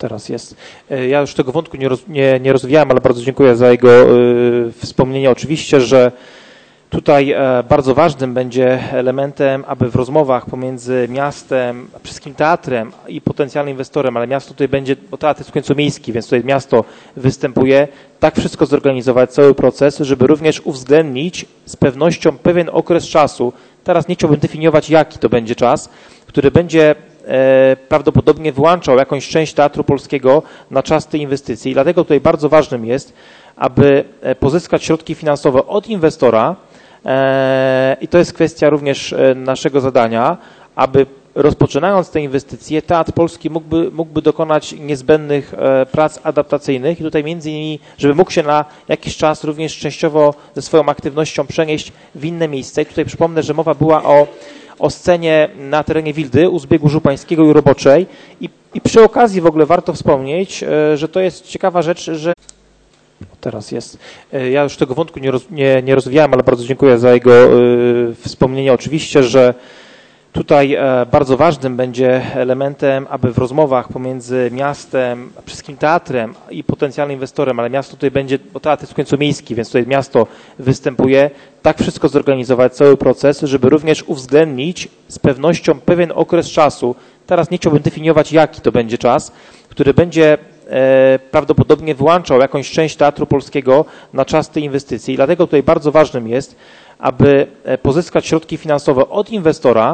Teraz jest. Ja już tego wątku nie rozwijałem, ale bardzo dziękuję za jego wspomnienie. Oczywiście, że tutaj bardzo ważnym będzie elementem, aby w rozmowach pomiędzy miastem, przede wszystkim teatrem i potencjalnym inwestorem, ale miasto tutaj będzie, bo teatr jest w końcu miejski, więc tutaj miasto występuje, tak wszystko zorganizować, cały proces, żeby również uwzględnić z pewnością pewien okres czasu. Teraz nie chciałbym definiować, jaki to będzie czas, który będzie prawdopodobnie wyłączał jakąś część Teatru Polskiego na czas tej inwestycji. I dlatego tutaj bardzo ważnym jest, aby pozyskać środki finansowe od inwestora i to jest kwestia również naszego zadania, aby rozpoczynając te inwestycje Teatr Polski mógłby dokonać niezbędnych prac adaptacyjnych i tutaj między innymi, żeby mógł się na jakiś czas również częściowo ze swoją aktywnością przenieść w inne miejsce. I tutaj przypomnę, że mowa była o scenie na terenie Wildy u zbiegu Żupańskiego i Roboczej i przy okazji w ogóle warto wspomnieć, że to jest ciekawa rzecz, że teraz jest. Ja już tego wątku nie rozwijałem, ale bardzo dziękuję za jego wspomnienie. Oczywiście, że tutaj bardzo ważnym będzie elementem, aby w rozmowach pomiędzy miastem, przede wszystkim teatrem i potencjalnym inwestorem, ale miasto tutaj będzie, bo teatr jest w końcu miejski, więc tutaj miasto występuje, tak wszystko zorganizować, cały proces, żeby również uwzględnić z pewnością pewien okres czasu. Teraz nie chciałbym definiować, jaki to będzie czas, który będzie prawdopodobnie wyłączał jakąś część Teatru Polskiego na czas tej inwestycji. I dlatego tutaj bardzo ważnym jest, aby pozyskać środki finansowe od inwestora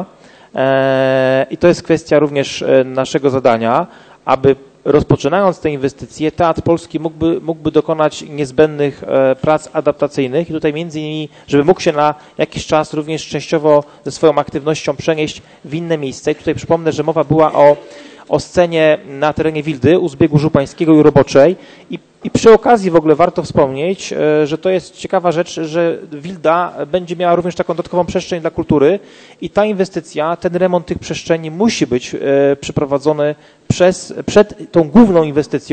i to jest kwestia również naszego zadania, aby rozpoczynając te inwestycje Teatr Polski mógłby dokonać niezbędnych prac adaptacyjnych i tutaj między innymi, żeby mógł się na jakiś czas również częściowo ze swoją aktywnością przenieść w inne miejsce. I tutaj przypomnę, że mowa była o scenie na terenie Wildy u zbiegu Żupańskiego i Roboczej i przy okazji w ogóle warto wspomnieć, że to jest ciekawa rzecz, że Wilda będzie miała również taką dodatkową przestrzeń dla kultury i ta inwestycja, ten remont tych przestrzeni musi być przeprowadzony przed tą główną inwestycją,